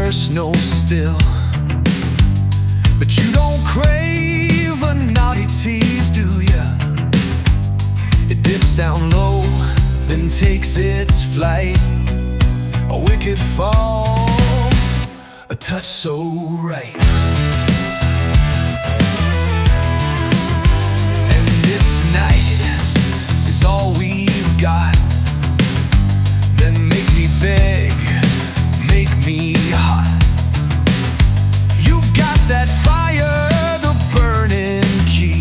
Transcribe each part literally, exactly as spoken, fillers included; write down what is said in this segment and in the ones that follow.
first know still. But you don't crave a naughty tease, do ya? It dips down low, then takes its flight. A wicked fall, a touch so right. And if tonight is all we've got, then make me beg, make me hot. You've got that fire, the burning key.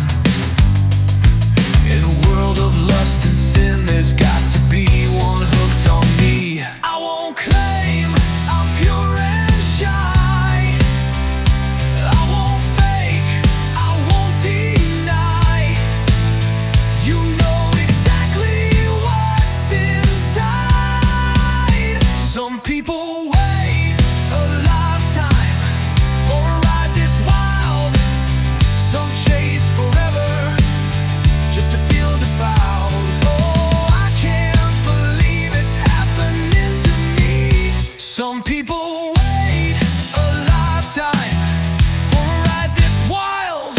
In a world of lust and sin, there's got to be one hooked on me. I won't claim I'm pure and shy. I won't fake, I won't deny. You know exactly what's inside. Some people wait a lifetime for a ride this wild. Some chase forever just to feel defiled. Oh, I can't believe it's happening to me. Some people wait a lifetime for a ride this wild.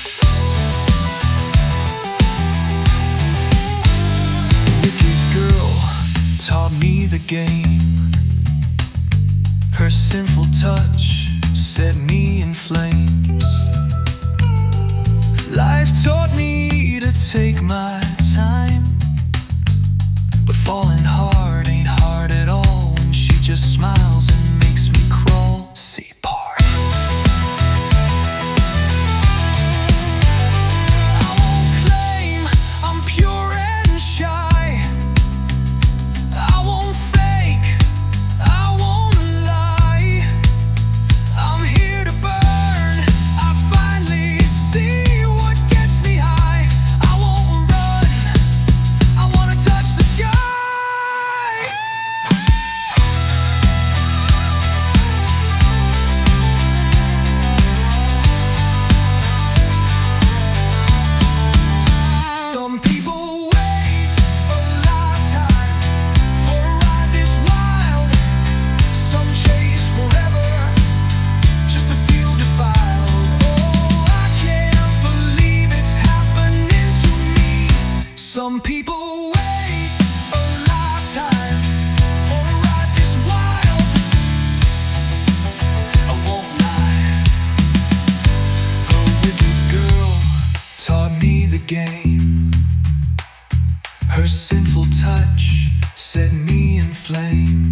The wicked girl taught me the game. Her sinful touch set me in flames. Life taught me to take my time, but falling hard ain't hard at all when she just smiles and makes me crawl. See part. I won't claim I'm pure and shy. I won't fake, I won't lie. I'm here to burn, I finally see what gets me high. I won't run, I wanna touch the sky. Some people wait a lifetime for a ride this wild. Some chase forever just to feel defiled. Oh, I can't believe it's happening to me. Some people wait a lifetime for a ride this wild. I won't lie, a wicked girl taught me the game. Her sinful touch set me in flames.